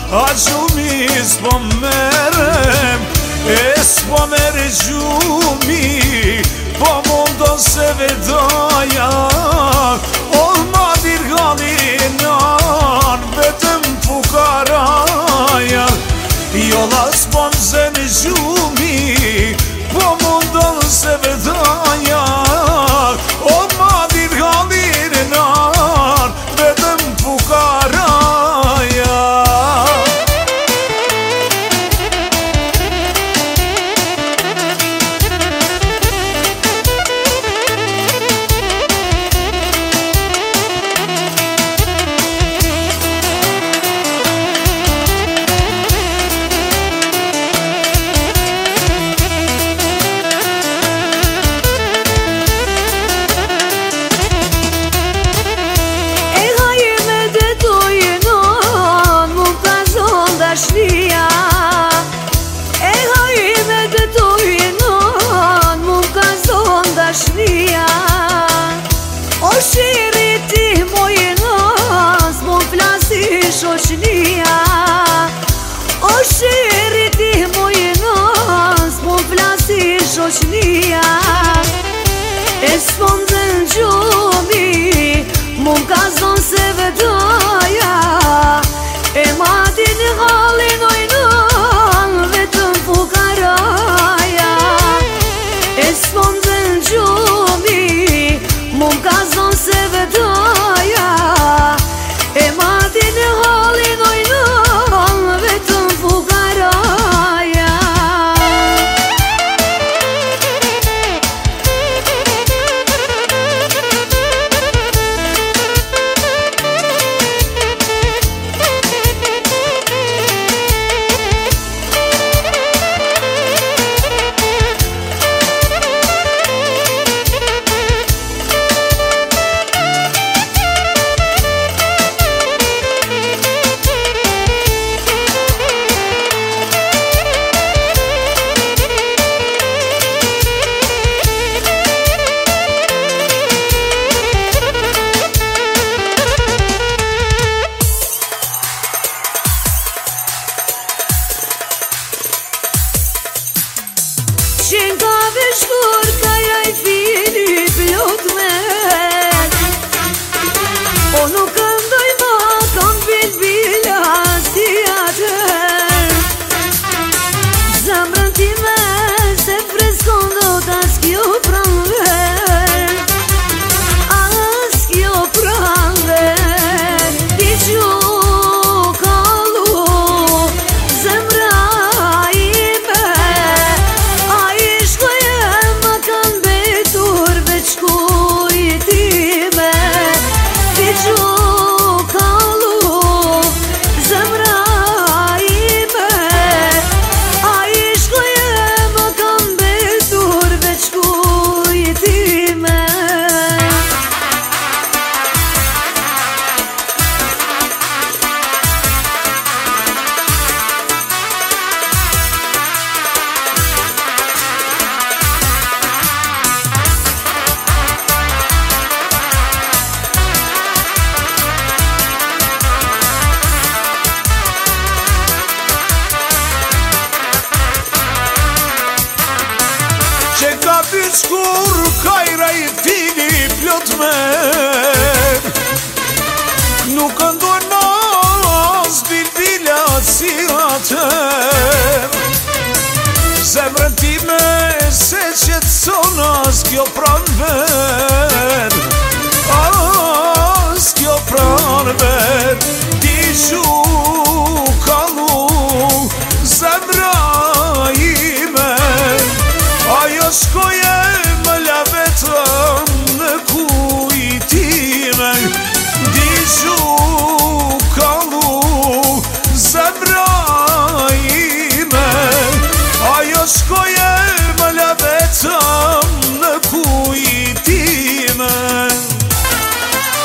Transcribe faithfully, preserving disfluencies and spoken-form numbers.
a gjumi s'po merem, e s'po mere gjumi, po mundo se vedoja, o ma dirgalinan, vetëm fukaraja, jolla s'po mzen gjumi, po mundo se vedoja, o ma dirgalinan, vetëm fukaraja. O shiri ti mojna, s'mo flasi shoqnia. O shiri ti mojna, s'mo flasi shoqnia. E s'po mzen gjumi, mu m'kazon se vedoja, e ma ti në halin ojnan, vetëm fukaraja. E s'po mzen gjumi, mu m'kazon se vedoja, e ma ti në halin ojnan, vetëm fukaraja. Që nga veshkur